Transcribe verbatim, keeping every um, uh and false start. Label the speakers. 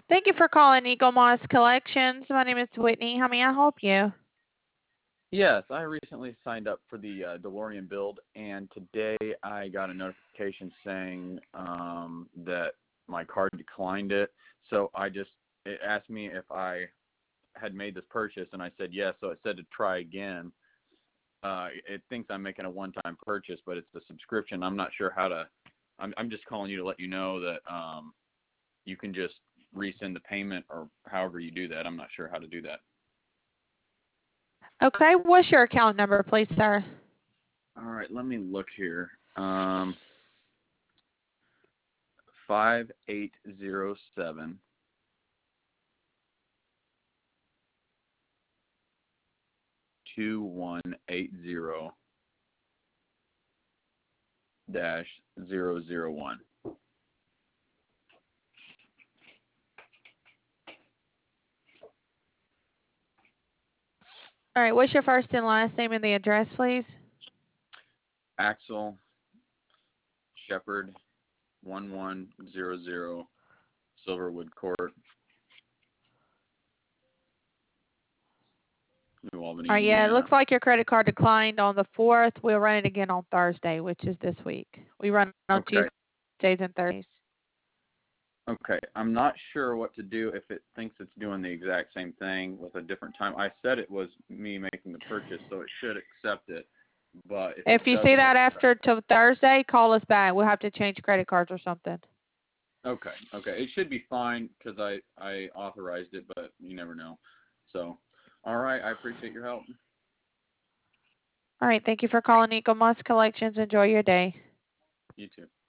Speaker 1: Thank you for calling Eagle Moss Collections. My name is Whitney. How may I help you?
Speaker 2: Yes, I recently signed up for the uh, DeLorean build, and today I got a notification saying um, that my card declined it. So I just, it asked me if I had made this purchase, and I said yes, so it said to try again. Uh, it thinks I'm making a one-time purchase, but it's a subscription. I'm not sure how to, I'm, I'm just calling you to let you know that um, you can just resend the payment or however you do that. I'm not sure how to do that.
Speaker 1: Okay, what's your account number, please, sir?
Speaker 2: All right, let me look here. Um, five eight zero seven two one eight zero dash zero zero one.
Speaker 1: All right, what's your first and last name and the address, please?
Speaker 2: Axel Shepard, one one zero zero Silverwood Court, New Albany,
Speaker 1: All right, yeah, it
Speaker 2: Indiana.
Speaker 1: looks like your credit card declined on the fourth. We'll run it again on Thursday, which is this week. We run on
Speaker 2: Okay.
Speaker 1: Tuesdays and Thursdays.
Speaker 2: Okay. I'm not sure what to do if it thinks it's doing the exact same thing with a different time. I said it was me making the purchase, so it should accept it. But if
Speaker 1: If
Speaker 2: it
Speaker 1: you see
Speaker 2: doesn't,
Speaker 1: that after till Thursday, call us back. We'll have to change credit cards or something.
Speaker 2: okay, okay, it should be fine because I I authorized it, but you never know. So, all right, I appreciate your help.
Speaker 1: All right, thank you for calling Eagle Moss Collections. Enjoy your day.
Speaker 2: You too.